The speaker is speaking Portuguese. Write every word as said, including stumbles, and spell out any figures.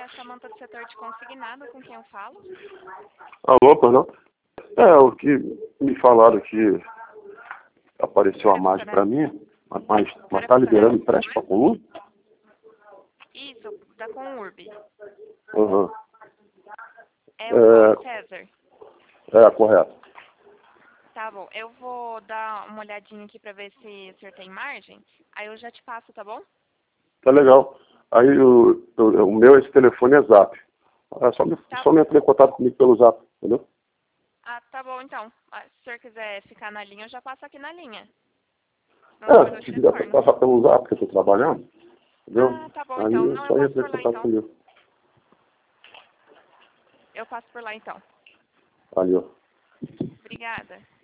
a Samanta do setor de consignado, com quem eu falo? Alô, perdão? É, o que me falaram que apareceu a margem para mim, mas, mas tá liberando empréstimo para Comurb? Isso, da Comurb. Uhum. É o Paulo César? É, correto. Tá bom, eu vou dar uma olhadinha aqui para ver se o senhor tem margem, aí eu já te passo, tá bom? Tá legal. Aí o, o, o meu, esse telefone é Zap. É só me, Tá só me entrar em contato comigo pelo Zap, entendeu? Ah, tá bom então. Ah, se o senhor quiser ficar na linha, eu já passo aqui na linha. Não, É, depois eu se te quiser retorno. passar pelo Zap, que eu tô trabalhando, entendeu? Ah, tá bom Aí então. eu Não, eu só passo entro em por lá contato então. comigo. Eu passo por lá então. Valeu. Obrigada.